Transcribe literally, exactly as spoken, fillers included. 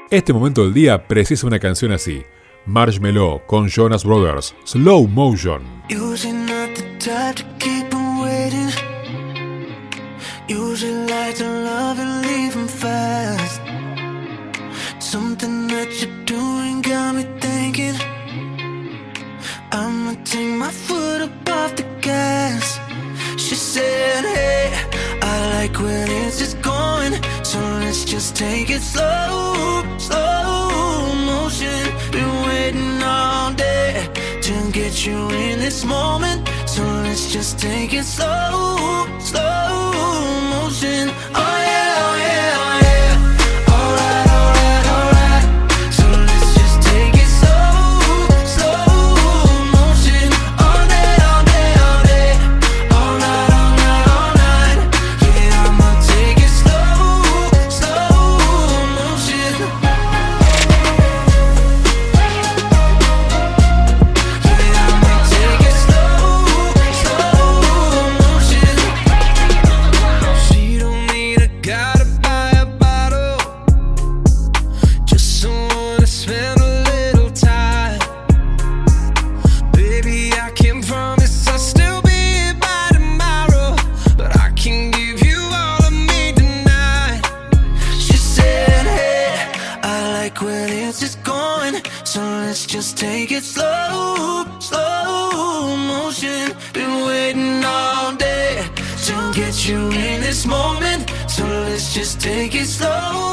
Este momento del día precisa una canción así. Marshmello con Jonas Brothers, Slow Motion. Usually not the type to keep 'em waiting. Usually like to love and leave 'em fast. Something that you're doing got me thinking I'ma take my foot up off the gas. She said, hey, I like when it's just going, so let's just take it slow, slow motion. Been waiting all day to get you in this moment, so let's just take it slow, slow motion. Oh yeah, oh yeah, oh yeah. Alright, alright, alright. So let's just take it slow, slow motion. All day, all day, all day. All night, all night, all night. Yeah, I'ma take it slow, slow motion. Yeah, I'ma take it slow, slow motion. She don't need a guy to buy a bottle, just someone to spend a little time. Baby, I can promise I'll still be here by tomorrow, but I can give you all of me tonight. She said, hey, I like when it's just going, so let's just take it slow, slow motion. Been waiting all day to get you in this moment, so let's just take it slow,